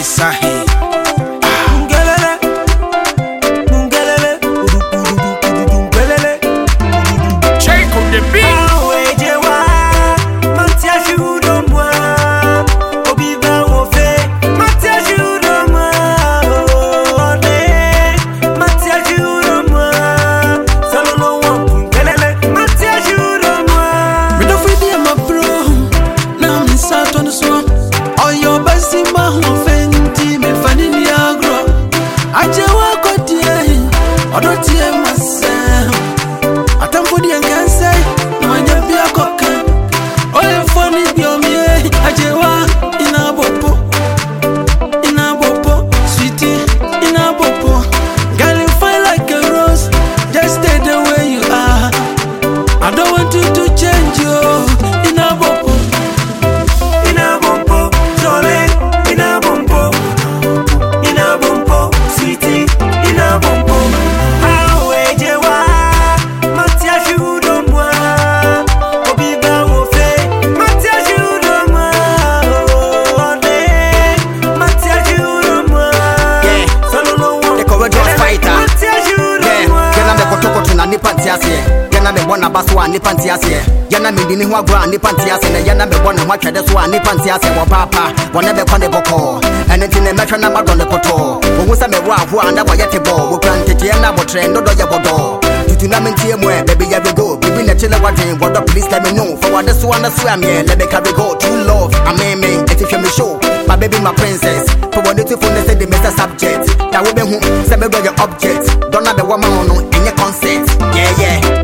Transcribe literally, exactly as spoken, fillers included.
Isahi. Yana me bona baswa ni pantiase yana me dini ho agro ni pantiase na yana me bona ho atwede so ni pantiase wo papa wona be kone boko enenti ne metwa na madon ne poto wo se me wo aho anda wo yete bo wo plantete na bo trend do ye bodo tutu na mentie mo e baby ya we go bibi na chele wadin bodo please let me know for what this one so am here let me carry go true love I mean if you me show my baby my princess for what you phone say the mister subject that we be who say me do your object don't have the woman no in your consent yeah yeah